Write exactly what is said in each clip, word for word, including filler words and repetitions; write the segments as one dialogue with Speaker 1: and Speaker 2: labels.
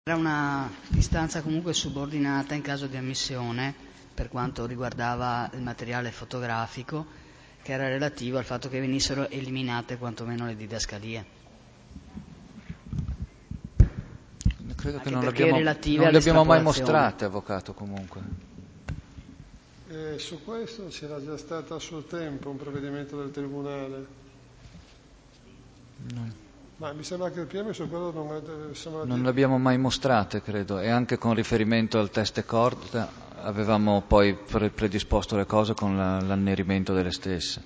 Speaker 1: Era una istanza comunque subordinata in caso di ammissione per quanto riguardava il materiale fotografico, che era relativo al fatto che venissero eliminate quantomeno le didascalie.
Speaker 2: Credo
Speaker 1: Anche
Speaker 2: che non,
Speaker 1: perché
Speaker 2: l'abbiamo,
Speaker 1: relative
Speaker 2: non le abbiamo mai
Speaker 1: all'estrapolazione.
Speaker 2: mostrate, avvocato, comunque.
Speaker 3: Eh, su questo c'era già stato a suo tempo un provvedimento del Tribunale.
Speaker 2: No.
Speaker 3: Ma mi sembra che il P M su quello non è... Insomma,
Speaker 2: Non le abbiamo mai mostrate, credo, e anche con riferimento al test e cord avevamo poi pre- predisposto le cose con la, l'annerimento delle stesse.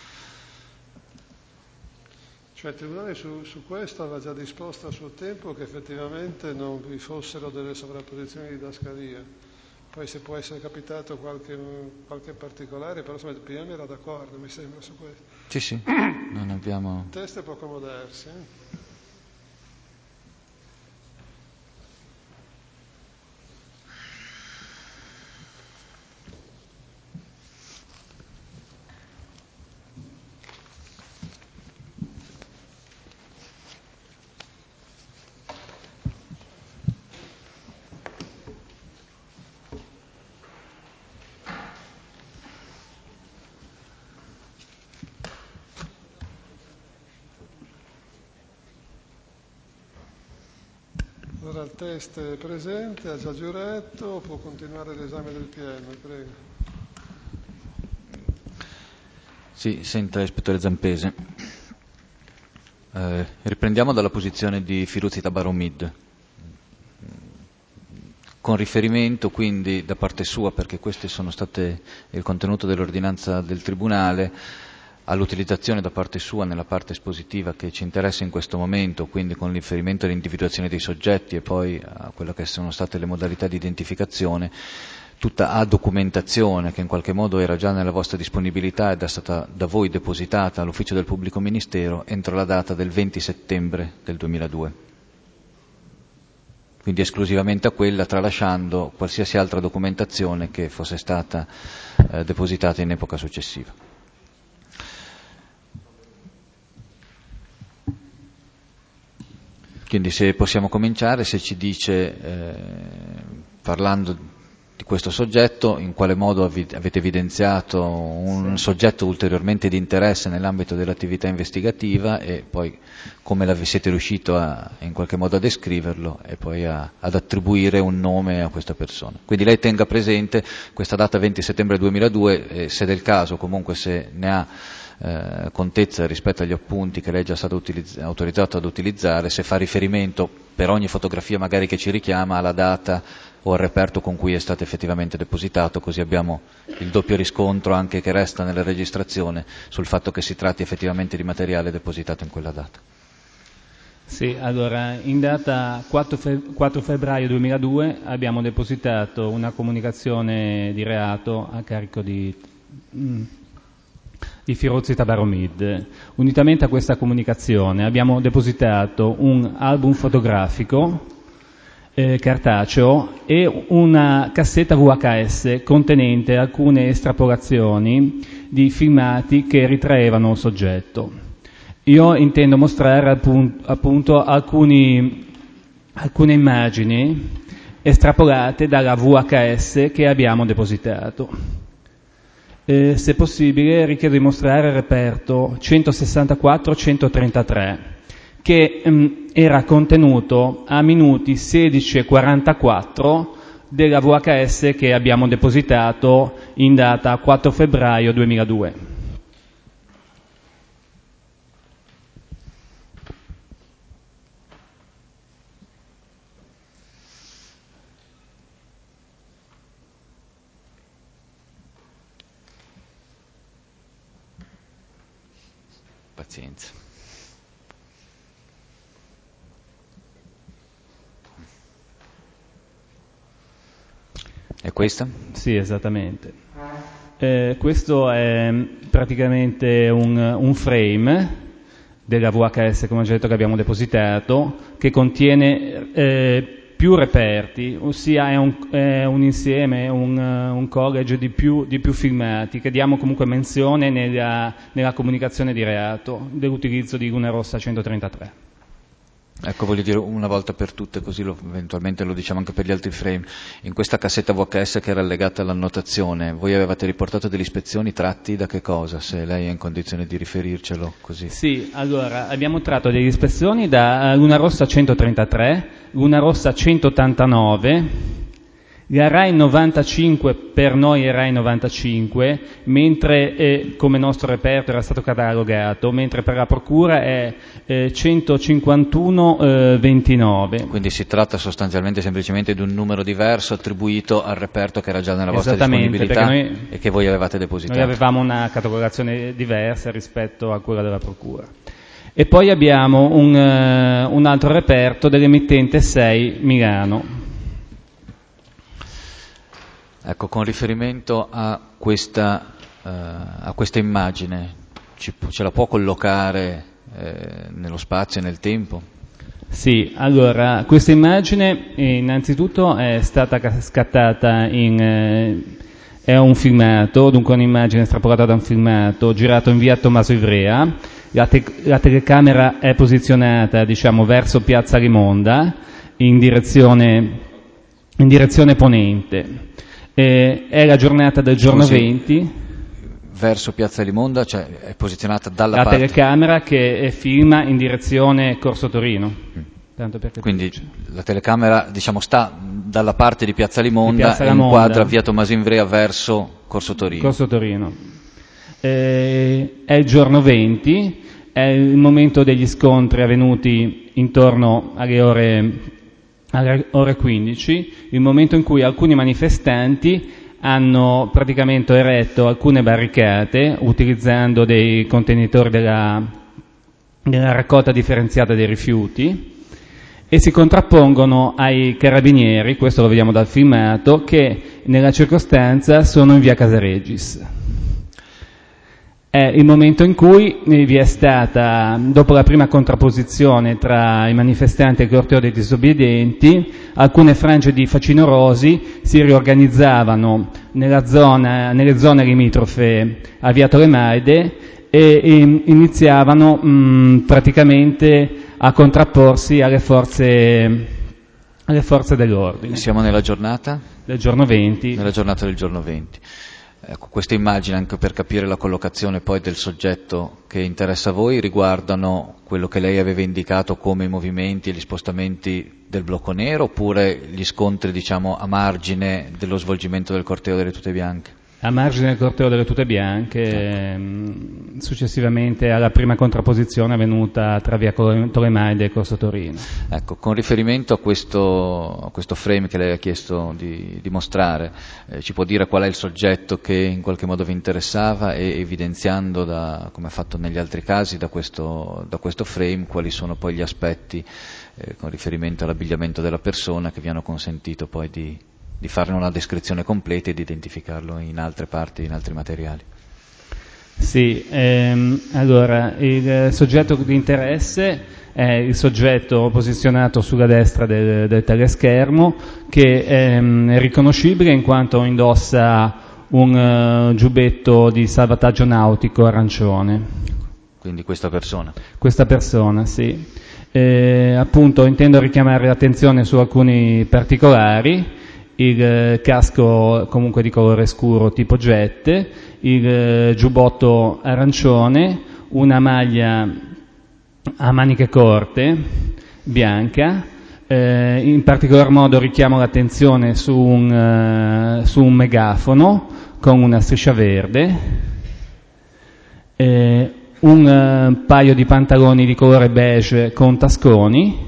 Speaker 3: Cioè il Tribunale su, su questo aveva già disposto a suo tempo che effettivamente non vi fossero delle sovrapposizioni di didascalia. Poi se può essere capitato qualche, qualche particolare, però insomma il P M era d'accordo, mi sembra, su questo.
Speaker 2: Sì, sì, non abbiamo...
Speaker 3: Il test può accomodarsi, eh? Allora il test è presente, ha già giurato, può continuare l'esame del P M, prego.
Speaker 2: Sì, senta, ispettore Zampese. Eh, riprendiamo dalla posizione di Firuzzi Tabaromid. Con riferimento quindi da parte sua, perché questi sono state il contenuto dell'ordinanza del Tribunale, all'utilizzazione da parte sua nella parte espositiva che ci interessa in questo momento, quindi con riferimento all'individuazione dei soggetti e poi a quelle che sono state le modalità di identificazione, tutta a documentazione che in qualche modo era già nella vostra disponibilità ed è stata da voi depositata all'ufficio del pubblico ministero entro la data del venti settembre del duemiladue. Quindi esclusivamente a quella, tralasciando qualsiasi altra documentazione che fosse stata eh, depositata in epoca successiva. Quindi se possiamo cominciare, se ci dice, eh, parlando di questo soggetto, in quale modo avete evidenziato un
Speaker 1: Sì.
Speaker 2: soggetto ulteriormente di interesse nell'ambito dell'attività investigativa e poi come siete riusciti a, in qualche modo a descriverlo e poi a, ad attribuire un nome a questa persona. Quindi lei tenga presente questa data venti settembre duemiladue e se del caso, comunque se ne ha eh, contezza rispetto agli appunti che lei è già stato utilizz- autorizzato ad utilizzare, se fa riferimento per ogni fotografia magari che ci richiama alla data o al reperto con cui è stato effettivamente depositato, così abbiamo il doppio riscontro anche che resta nella registrazione sul fatto che si tratti effettivamente di materiale depositato in quella data.
Speaker 4: Sì, allora, in data quattro febbraio duemiladue abbiamo depositato una comunicazione di reato a carico di, di Firuzzi Tabaromid. Unitamente a questa comunicazione abbiamo depositato un album fotografico eh, cartaceo e una cassetta V H S contenente alcune estrapolazioni di filmati che ritraevano un soggetto. Io intendo mostrare appunto alcuni, alcune immagini estrapolate dalla V H S che abbiamo depositato. Eh, se possibile richiedo di mostrare il reperto centosessantaquattro centotrentatré che mh, era contenuto a minuti sedici e quarantaquattro della V H S che abbiamo depositato in data quattro febbraio duemiladue.
Speaker 2: Pazienza. È questa?
Speaker 4: Sì, esattamente. Eh, questo è praticamente un, un frame della V H S, come ho già detto, che abbiamo depositato, che contiene eh, più reperti, ossia è un, è un insieme, un, un collage di più, di più filmati, che diamo comunque menzione nella, nella comunicazione di reato dell'utilizzo di Luna Rossa centotrentatré.
Speaker 2: Ecco, voglio dire una volta per tutte, così lo, eventualmente lo diciamo anche per gli altri frame. In questa cassetta V H S che era allegata all'annotazione, voi avevate riportato delle ispezioni tratti da che cosa? Se lei è in condizione di riferircelo così.
Speaker 4: Sì, allora, abbiamo tratto delle ispezioni da Luna Rossa centotrentatré, Luna Rossa centottantanove, la RAI novantacinque per noi è RAI novantacinque, mentre eh, come nostro reperto era stato catalogato, mentre per la procura è eh, centocinquantuno ventinove.
Speaker 2: Quindi si tratta sostanzialmente semplicemente di un numero diverso attribuito al reperto che era già nella vostra disponibilità
Speaker 4: noi,
Speaker 2: e che voi avevate depositato.
Speaker 4: Noi avevamo una catalogazione diversa rispetto a quella della procura. E poi abbiamo un, uh, un altro reperto dell'emittente sei Milano.
Speaker 2: Ecco, con riferimento a questa, uh, a questa immagine, ci, ce la può collocare eh, nello spazio e nel tempo?
Speaker 4: Sì, allora, questa immagine innanzitutto è stata scattata in... Eh, è un filmato, dunque un'immagine estrapolata da un filmato, girato in via Tommaso Ivrea. La, te- la telecamera è posizionata, diciamo, verso Piazza Rimonda, in direzione, in direzione ponente. Eh, è la giornata del giorno
Speaker 2: Scusi,
Speaker 4: venti.
Speaker 2: Verso Piazza Rimonda, cioè è posizionata dalla
Speaker 4: la
Speaker 2: parte...
Speaker 4: La telecamera che filma in direzione Corso Torino. Mm. Tanto per
Speaker 2: Quindi la telecamera, diciamo, sta dalla parte di Piazza Limonda,
Speaker 4: Piazza
Speaker 2: e inquadra via Tommaso Ivrea verso Corso Torino.
Speaker 4: Corso Torino. Eh, è il giorno venti, è il momento degli scontri avvenuti intorno alle ore, alle ore quindici, il momento in cui alcuni manifestanti hanno praticamente eretto alcune barricate utilizzando dei contenitori della, della raccolta differenziata dei rifiuti e si contrappongono ai carabinieri, questo lo vediamo dal filmato, che nella circostanza sono in via Casaregis. È il momento in cui vi è stata, dopo la prima contrapposizione tra i manifestanti e il corteo dei disobbedienti, alcune frange di facinorosi si riorganizzavano nella zona, nelle zone limitrofe a via Tolemaide e, e iniziavano mh, praticamente a contrapporsi alle forze, alle forze dell'ordine.
Speaker 2: Siamo nella giornata?
Speaker 4: Del giorno venti.
Speaker 2: Nella giornata del giorno venti. Ecco, queste immagini, anche per capire la collocazione poi del soggetto che interessa a voi, riguardano quello che lei aveva indicato come i movimenti e gli spostamenti del blocco nero, oppure gli scontri, diciamo, a margine dello svolgimento del corteo delle tute bianche?
Speaker 4: A margine del corteo delle tute bianche, ehm, successivamente alla prima contrapposizione avvenuta tra via Tolemaide e Corso Torino.
Speaker 2: Ecco, con riferimento a questo, a questo frame che lei ha chiesto di, di mostrare, eh, ci può dire qual è il soggetto che in qualche modo vi interessava e evidenziando, da, come ha fatto negli altri casi, da questo, da questo frame, quali sono poi gli aspetti eh, con riferimento all'abbigliamento della persona che vi hanno consentito poi di... di farne una descrizione completa e di identificarlo in altre parti, in altri materiali.
Speaker 4: Sì, ehm, allora il soggetto di interesse è il soggetto posizionato sulla destra del, del teleschermo che ehm, è riconoscibile in quanto indossa un uh, giubbetto di salvataggio nautico arancione.
Speaker 2: Quindi questa persona?
Speaker 4: Questa persona, sì. Eh, appunto intendo richiamare l'attenzione su alcuni particolari. Il casco comunque di colore scuro tipo jet, il giubbotto arancione, una maglia a maniche corte bianca, eh, in particolar modo richiamo l'attenzione su un, uh, su un megafono con una striscia verde, eh, un uh, paio di pantaloni di colore beige con tasconi,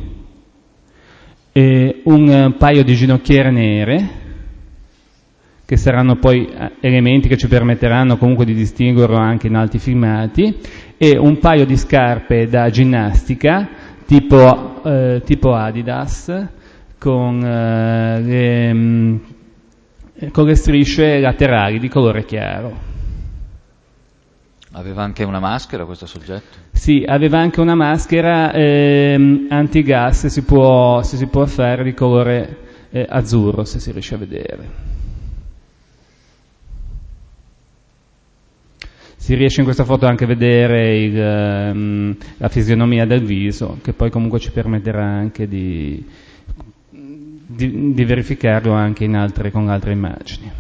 Speaker 4: e un paio di ginocchiere nere, che saranno poi elementi che ci permetteranno comunque di distinguerlo anche in altri filmati, e un paio di scarpe da ginnastica tipo, eh, tipo Adidas con, eh, le, mh, con le strisce laterali di colore chiaro.
Speaker 2: Aveva anche una maschera questo soggetto?
Speaker 4: Sì, aveva anche una maschera ehm, antigas, se si può, se si può fare, di colore eh, azzurro, se si riesce a vedere. Si riesce in questa foto anche a vedere il, um, la fisionomia del viso, che poi comunque ci permetterà anche di, di, di verificarlo anche in altre, con altre immagini.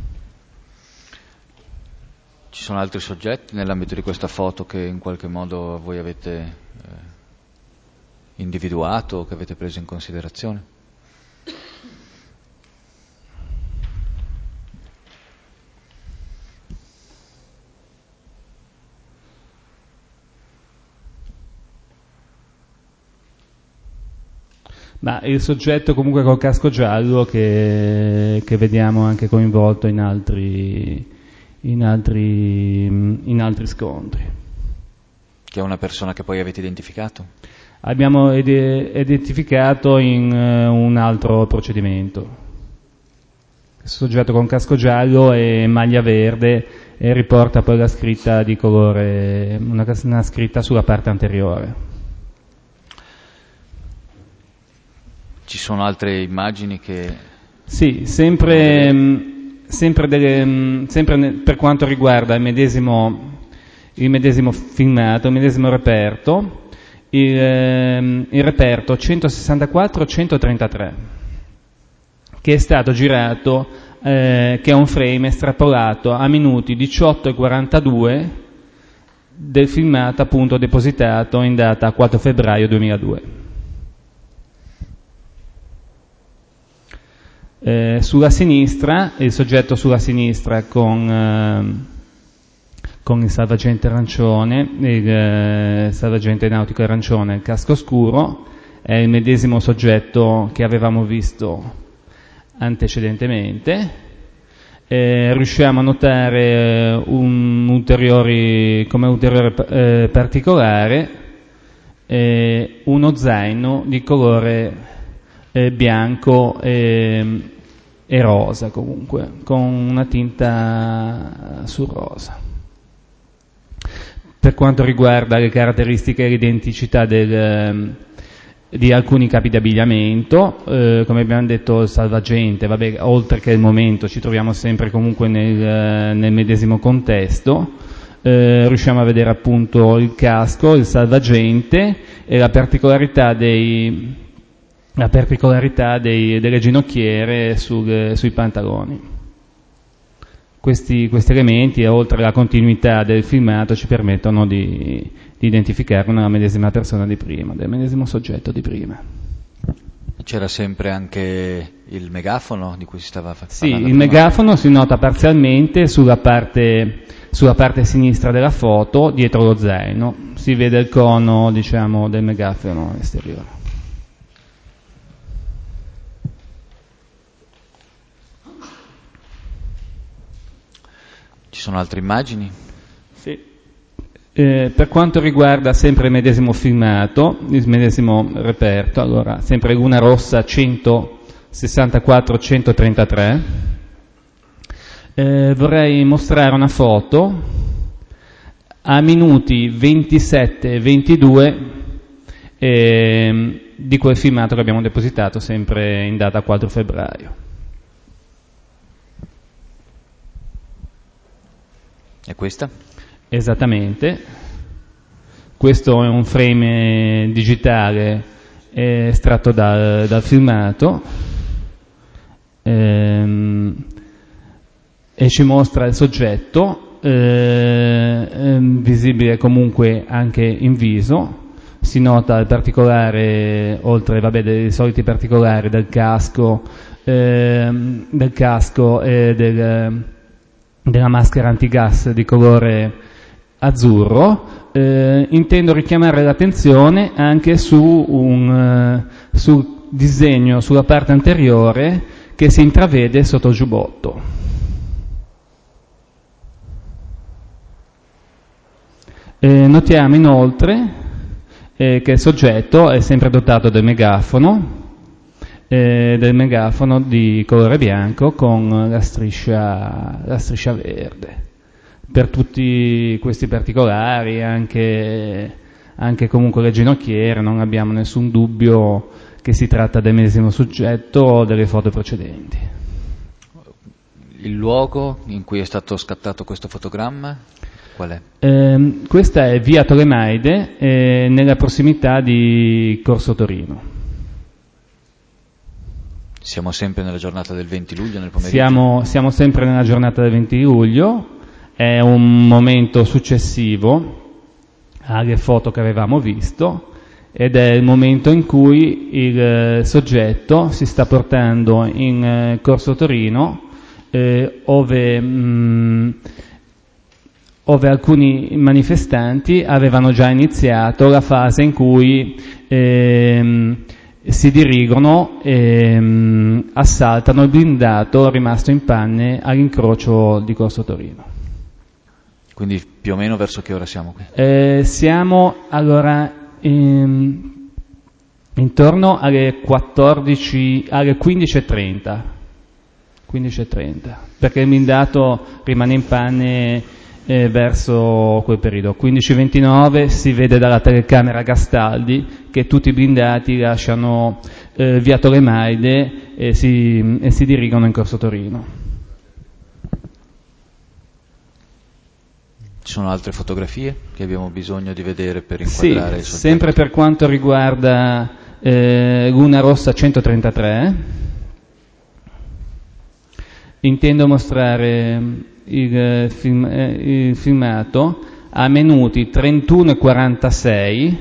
Speaker 2: Ci sono altri soggetti nell'ambito di questa foto che in qualche modo voi avete eh, individuato o che avete preso in considerazione?
Speaker 4: Ma il soggetto comunque col casco giallo che, che vediamo anche coinvolto in altri, in altri, in altri scontri.
Speaker 2: Che è una persona che poi avete identificato?
Speaker 4: Abbiamo ed- identificato in uh, un altro procedimento. Il soggetto con casco giallo e maglia verde e riporta poi la scritta di colore, una, una scritta sulla parte anteriore.
Speaker 2: Ci sono altre immagini che...
Speaker 4: Sì, sempre, mh, sempre, delle, mh, sempre ne, per quanto riguarda il medesimo, il medesimo filmato, il medesimo reperto, il, ehm, il reperto centosessantaquattro centotrentatré, che è stato girato, eh, che è un frame estrapolato a minuti diciotto e quarantadue del filmato appunto depositato in data quattro febbraio duemiladue. Eh, sulla sinistra, il soggetto sulla sinistra con, eh, con il salvagente arancione, il eh, salvagente nautico arancione, il casco scuro, è il medesimo soggetto che avevamo visto antecedentemente. Eh, riusciamo a notare un ulteriori, come ulteriore eh, particolare eh, uno zaino di colore eh, bianco e e rosa comunque, con una tinta sul rosa. Per quanto riguarda le caratteristiche e l'identicità del, di alcuni capi di abbigliamento, eh, come abbiamo detto il salvagente, vabbè, oltre che il momento ci troviamo sempre comunque nel, nel medesimo contesto, eh, riusciamo a vedere appunto il casco, il salvagente e la particolarità dei la particolarità dei, delle ginocchiere sul, sui pantaloni. Questi, questi elementi, oltre alla continuità del filmato, ci permettono di, di identificare una medesima persona di prima, del medesimo soggetto di prima.
Speaker 2: C'era sempre anche il megafono di cui si stava parlando?
Speaker 4: Sì, il
Speaker 2: prima.
Speaker 4: megafono si nota parzialmente sulla parte, sulla parte sinistra della foto, dietro lo zaino. Si vede il cono, diciamo, del megafono esteriore.
Speaker 2: Ci sono altre immagini?
Speaker 4: Sì. Eh, per quanto riguarda sempre il medesimo filmato, il medesimo reperto, allora sempre Luna Rossa centosessantaquattro centotrentatré, eh, vorrei mostrare una foto a minuti ventisette e ventidue eh, di quel filmato che abbiamo depositato sempre in data quattro febbraio.
Speaker 2: E questa?
Speaker 4: Esattamente. Questo è un frame digitale estratto dal, dal filmato ehm, e ci mostra il soggetto eh, ehm, visibile comunque anche in viso. Si nota il particolare, oltre vabbè, dei soliti particolari del casco, ehm, del casco e del della maschera antigas di colore azzurro, eh, intendo richiamare l'attenzione anche su un uh, sul disegno sulla parte anteriore che si intravede sotto il giubbotto. Eh, notiamo inoltre eh, che il soggetto è sempre dotato del megafono, Eh, del megafono di colore bianco con la striscia, la striscia verde. Per tutti questi particolari, anche, anche comunque le ginocchiere, non abbiamo nessun dubbio che si tratta del medesimo soggetto o delle foto precedenti.
Speaker 2: Il luogo in cui è stato scattato questo fotogramma? Qual è?
Speaker 4: Eh, questa è via Tolemaide, eh, nella prossimità di Corso Torino.
Speaker 2: Siamo sempre nella giornata del venti luglio, nel pomeriggio?
Speaker 4: Siamo, siamo sempre nella giornata del venti luglio, è un momento successivo alle foto che avevamo visto ed è il momento in cui il soggetto si sta portando in Corso Torino, eh, ove, mh, ove alcuni manifestanti avevano già iniziato la fase in cui eh, si dirigono e mh, assaltano il blindato rimasto in panne all'incrocio di Corso Torino.
Speaker 2: Quindi più o meno verso che ora siamo qui?
Speaker 4: Eh, siamo allora in, intorno alle quattordici, alle quindici e trenta, quindici e trenta, perché il blindato rimane in panne eh, verso quel periodo. quindici e ventinove si vede dalla telecamera Gastaldi che tutti i blindati lasciano eh, via Tolemaide e si, e si dirigono in Corso Torino.
Speaker 2: Ci sono altre fotografie che abbiamo bisogno di vedere per inquadrare
Speaker 4: sì,
Speaker 2: il soggetto?
Speaker 4: Sempre per quanto riguarda eh, Luna Rossa centotrentatré, intendo mostrare il, film, eh, il filmato a minuti trentuno e quarantasei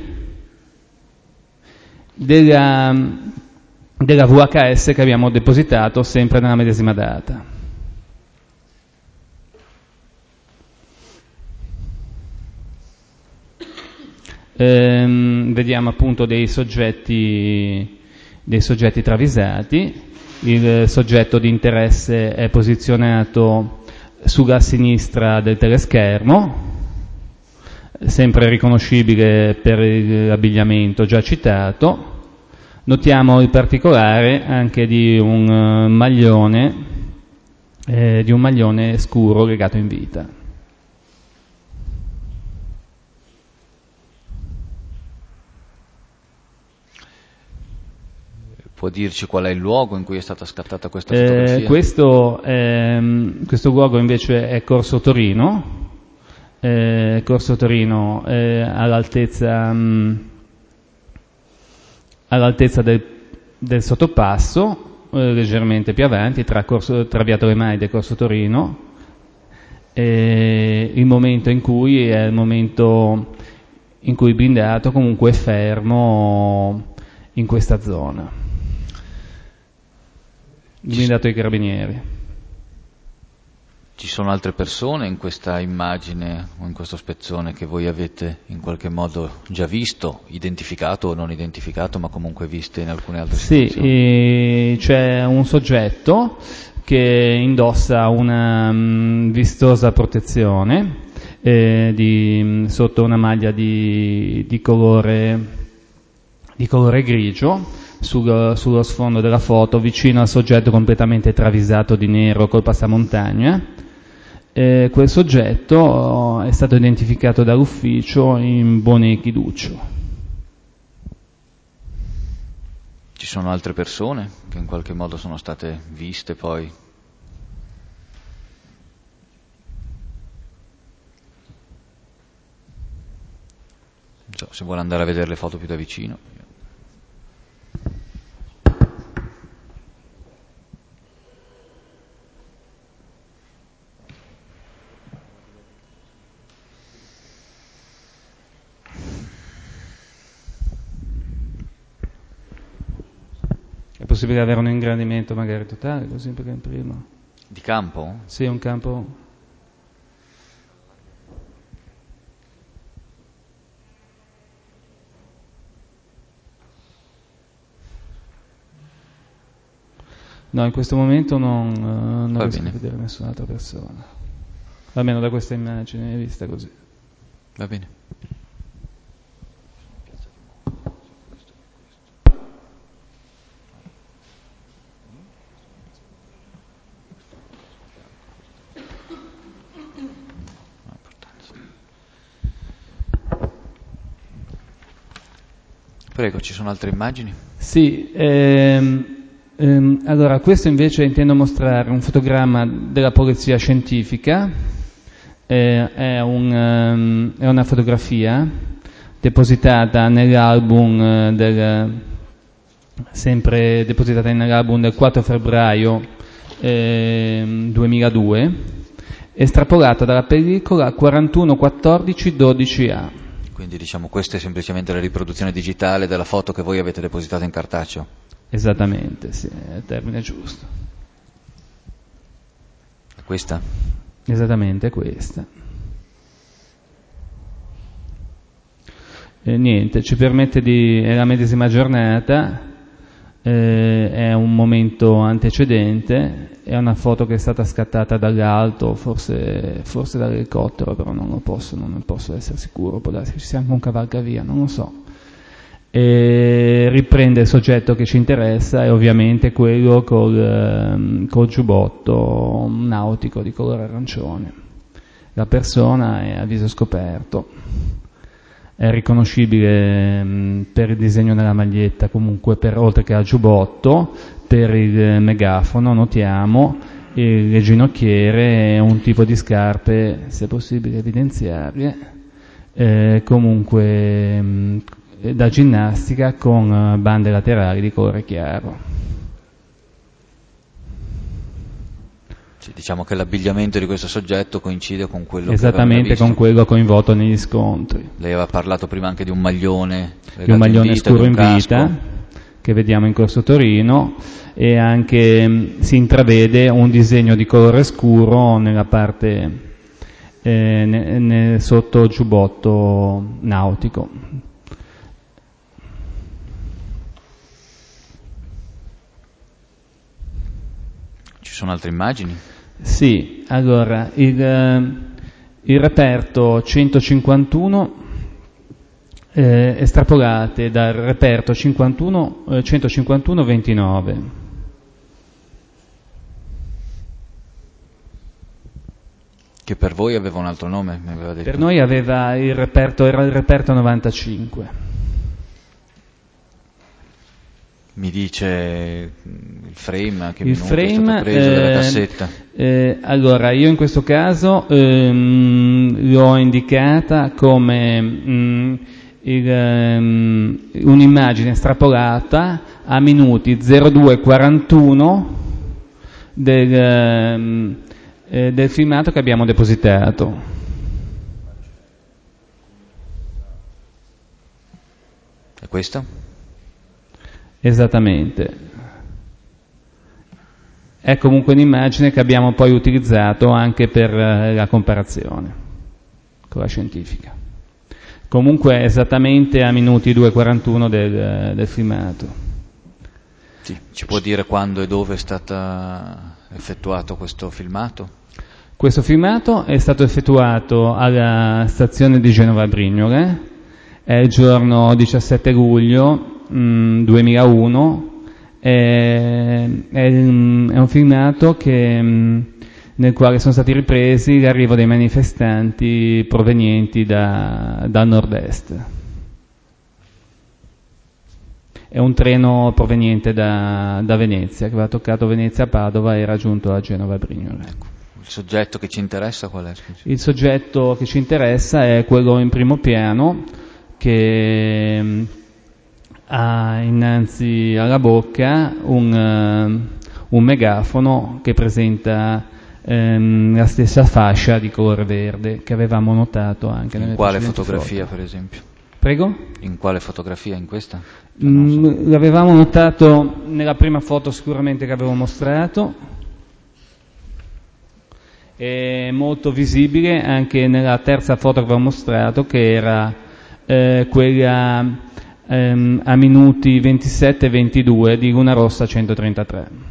Speaker 4: della, della V H S che abbiamo depositato sempre nella medesima data. Ehm, vediamo appunto dei soggetti, dei soggetti travisati. Il soggetto di interesse è posizionato sulla sinistra del teleschermo, sempre riconoscibile per l'abbigliamento già citato. Notiamo il particolare anche di un maglione, eh, di un maglione scuro legato in vita.
Speaker 2: Può dirci qual è il luogo in cui è stata scattata questa fotografia?
Speaker 4: Eh, questo, ehm, questo luogo invece è Corso Torino, eh, Corso Torino eh, all'altezza, mh, all'altezza del, del sottopasso, eh, leggermente più avanti, tra, Corso, tra via Tolemaide e Corso Torino, eh, il momento in cui è il momento in cui il blindato comunque è fermo in questa zona. Il blindato dei carabinieri.
Speaker 2: Ci sono altre persone in questa immagine o in questo spezzone che voi avete in qualche modo già visto, identificato o non identificato, ma comunque viste in alcune altre
Speaker 4: sì,
Speaker 2: situazioni?
Speaker 4: Sì, c'è un soggetto che indossa una mh, vistosa protezione eh, di, sotto una maglia di, di colore di colore grigio. Sul, sullo sfondo della foto, vicino al soggetto completamente travisato di nero col passamontagna. E quel soggetto è stato identificato dall'ufficio in Bone Chiduccio.
Speaker 2: Ci sono altre persone che in qualche modo sono state viste poi? Non so, se vuole andare a vedere le foto più da vicino.
Speaker 4: È possibile avere un ingrandimento magari totale, così perché in prima.
Speaker 2: Di campo?
Speaker 4: Sì, un campo. No, in questo momento non, non riesco a vedere nessun'altra persona. Almeno da questa immagine è vista così.
Speaker 2: Va bene. Prego, ci sono altre immagini?
Speaker 4: Sì, ehm, ehm, allora questo invece intendo mostrare un fotogramma della polizia scientifica eh, è, un, um, è una fotografia depositata nell'album eh, del, sempre depositata nell'album del quattro febbraio eh, duemiladue, estrapolata dalla pellicola quarantuno quattordici dodici A.
Speaker 2: Quindi diciamo questa è semplicemente la riproduzione digitale della foto che voi avete depositato in cartaceo.
Speaker 4: Esattamente, sì, è il termine giusto.
Speaker 2: È questa?
Speaker 4: Esattamente questa. E niente, ci permette di... è la medesima giornata, eh, è un momento antecedente, è una foto che è stata scattata dall'alto, forse, forse dall'elicottero, però non lo posso, non ne posso essere sicuro, può darsi che ci sia anche un cavalcavia, non lo so. E riprende il soggetto che ci interessa, e ovviamente quello col, col giubbotto nautico di colore arancione. La persona è a viso scoperto, è riconoscibile mh, per il disegno della maglietta, comunque per, oltre che al giubbotto, per il megafono notiamo le ginocchiere e un tipo di scarpe, se possibile evidenziarle, eh, comunque mh, da ginnastica con bande laterali di colore chiaro.
Speaker 2: Sì, diciamo che l'abbigliamento di questo soggetto coincide con quello
Speaker 4: esattamente
Speaker 2: che
Speaker 4: con quello coinvolto negli scontri.
Speaker 2: Lei aveva parlato prima anche di un maglione,
Speaker 4: di un maglione
Speaker 2: in vita,
Speaker 4: scuro
Speaker 2: di un
Speaker 4: in vita
Speaker 2: casco, che
Speaker 4: vediamo in Corso Torino, e anche mh, si intravede un disegno di colore scuro nella parte eh, ne, ne, sotto il giubbotto nautico.
Speaker 2: Ci sono altre immagini?
Speaker 4: Sì, allora il, il reperto centocinquantuno, eh, estrapolate dal reperto cinquantuno, eh, centocinquantuno ventinove.
Speaker 2: Che per voi aveva un altro nome, mi aveva detto.
Speaker 4: Per noi aveva il reperto, era il reperto novantacinque.
Speaker 2: Mi dice il frame, a che
Speaker 4: il
Speaker 2: minuto
Speaker 4: frame,
Speaker 2: è stato preso
Speaker 4: eh,
Speaker 2: dalla cassetta?
Speaker 4: Eh, allora, io in questo caso ehm, l'ho indicata come mh, il, um, un'immagine estrapolata a minuti zero due quarantuno del, um, eh, del filmato che abbiamo depositato.
Speaker 2: E questo?
Speaker 4: Esattamente. È comunque un'immagine che abbiamo poi utilizzato anche per la comparazione con la scientifica. Comunque esattamente a minuti due quarantuno del, del filmato.
Speaker 2: Sì, ci può dire quando e dove è stato effettuato questo filmato?
Speaker 4: Questo filmato è stato effettuato alla stazione di Genova Brignole, è il giorno diciassette luglio mh, duemilauno. È, è, è un filmato che, nel quale sono stati ripresi l'arrivo dei manifestanti provenienti da, dal nord-est. È un treno proveniente da, da Venezia, che aveva toccato Venezia-Padova e era giunto a Genova Brignole.
Speaker 2: Ecco. Il soggetto che ci interessa qual è? Scusi.
Speaker 4: Il soggetto che ci interessa è quello in primo piano, che ha innanzi alla bocca un, uh, un megafono che presenta um, la stessa fascia di colore verde che avevamo notato anche nelle
Speaker 2: In quale
Speaker 4: precedenti
Speaker 2: fotografia,
Speaker 4: foto.
Speaker 2: per esempio?
Speaker 4: Prego?
Speaker 2: In quale fotografia? In questa?
Speaker 4: Mm, so. L'avevamo notato nella prima foto sicuramente che avevo mostrato, è molto visibile anche nella terza foto che avevo mostrato, che era eh, quella ehm, a minuti ventisette e ventidue di Luna Rossa centotrentatré.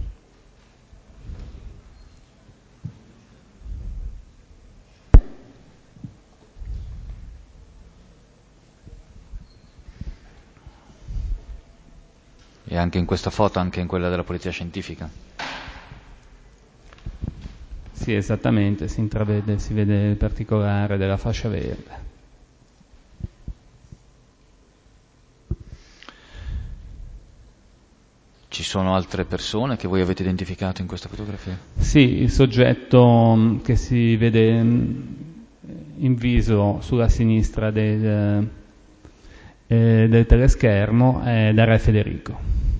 Speaker 2: E anche in questa foto, anche in quella della polizia scientifica?
Speaker 4: Sì, esattamente, si intravede, si vede il particolare della fascia verde.
Speaker 2: Ci sono altre persone che voi avete identificato in questa fotografia?
Speaker 4: Sì, il soggetto che si vede in viso sulla sinistra del, eh, del teleschermo è da Re Federico.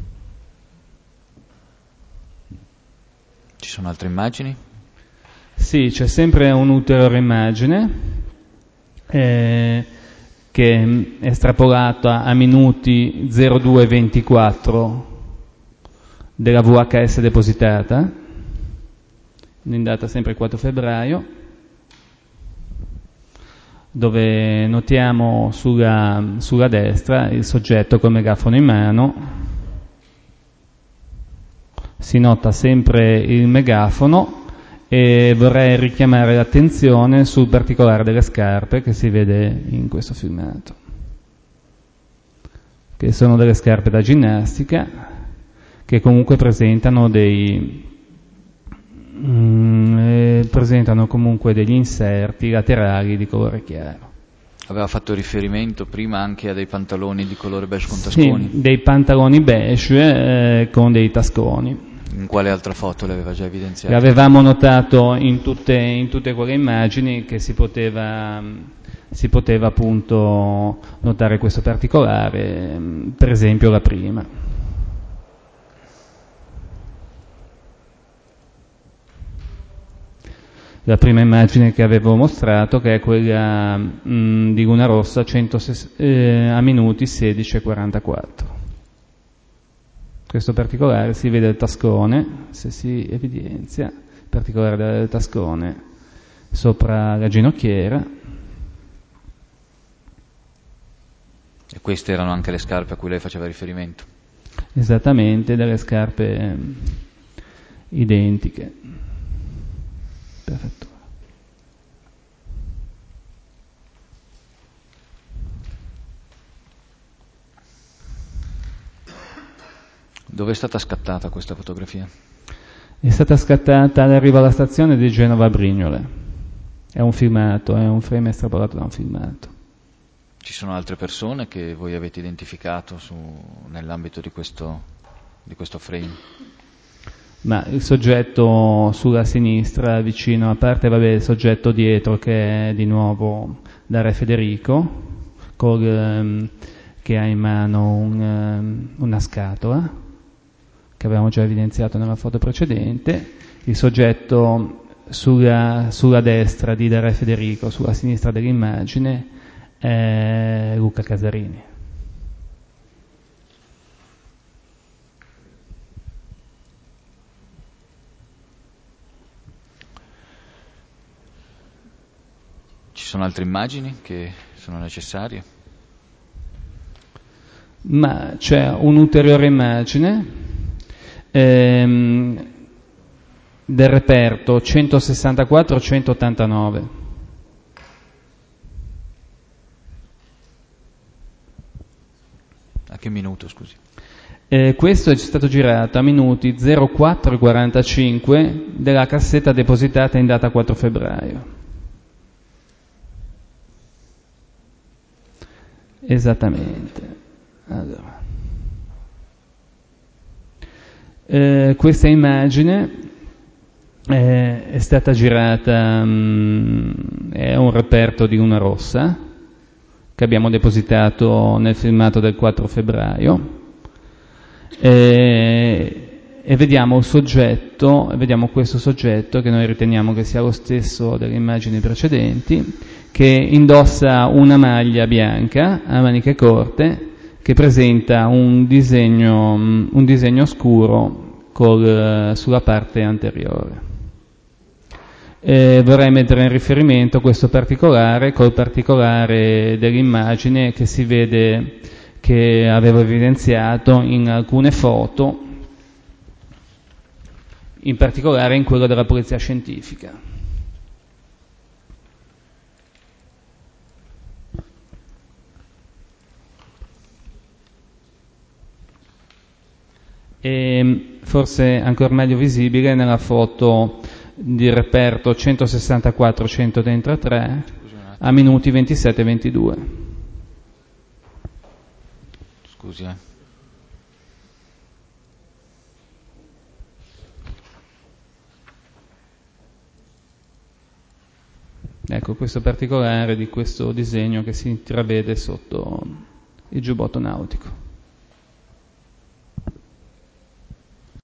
Speaker 2: Ci sono altre immagini?
Speaker 4: Sì, c'è sempre un'ulteriore immagine eh, che è estrapolata a minuti zero due ventiquattro della V H S depositata, in data sempre il quattro febbraio, dove notiamo sulla, sulla destra il soggetto col megafono in mano. Si nota sempre il megafono e vorrei richiamare l'attenzione sul particolare delle scarpe che si vede in questo filmato, che sono delle scarpe da ginnastica che comunque presentano dei mm, eh, presentano comunque degli inserti laterali di colore chiaro.
Speaker 2: Aveva fatto riferimento prima anche a dei pantaloni di colore beige con tasconi?
Speaker 4: Sì, dei pantaloni beige eh, con dei tasconi.
Speaker 2: In quale altra foto le aveva già evidenziato?
Speaker 4: L'avevamo notato in tutte, in tutte quelle immagini che si poteva, si poteva appunto notare questo particolare, per esempio la prima. La prima immagine che avevo mostrato, che è quella mh, di Luna Rossa centosessanta, eh, a minuti sedici e quarantaquattro. Questo particolare si vede il tascone, se si evidenzia, il particolare del tascone sopra la ginocchiera.
Speaker 2: E queste erano anche le scarpe a cui lei faceva riferimento?
Speaker 4: Esattamente, delle scarpe identiche. Perfetto.
Speaker 2: Dove è stata scattata questa fotografia?
Speaker 4: È stata scattata all'arrivo alla stazione di Genova Brignole. È un filmato, è un frame estrapolato da un filmato.
Speaker 2: Ci sono altre persone che voi avete identificato su, nell'ambito di questo, di questo frame?
Speaker 4: Ma il soggetto sulla sinistra, vicino, a parte vabbè, il soggetto dietro che è di nuovo da Re Federico, col, um, che ha in mano un, um, una scatola, che avevamo già evidenziato nella foto precedente, il soggetto sulla, sulla destra di da Re Federico, sulla sinistra dell'immagine, è Luca Casarini.
Speaker 2: Ci sono altre immagini che sono necessarie?
Speaker 4: Ma c'è un'ulteriore immagine ehm, del reperto centosessantaquattro centottantanove.
Speaker 2: A che minuto, scusi?
Speaker 4: Eh, questo è stato girato a minuti zero quattro quarantacinque della cassetta depositata in data quattro febbraio. Esattamente. Allora. Eh, questa immagine eh, è stata girata, mh, è un reperto di Luna Rossa che abbiamo depositato nel filmato del quattro febbraio e, e vediamo il soggetto, vediamo questo soggetto che noi riteniamo che sia lo stesso delle immagini precedenti, che indossa una maglia bianca a maniche corte che presenta un disegno, un disegno scuro col, sulla parte anteriore. E vorrei mettere in riferimento questo particolare col particolare dell'immagine che si vede, che avevo evidenziato in alcune foto, in particolare in quello della polizia scientifica. E forse ancora meglio visibile nella foto di reperto centosessantaquattro centotrentatré a minuti ventisette e ventidue.
Speaker 2: Scusi, eh.
Speaker 4: Ecco, questo particolare di questo disegno che si intravede sotto il giubbotto nautico.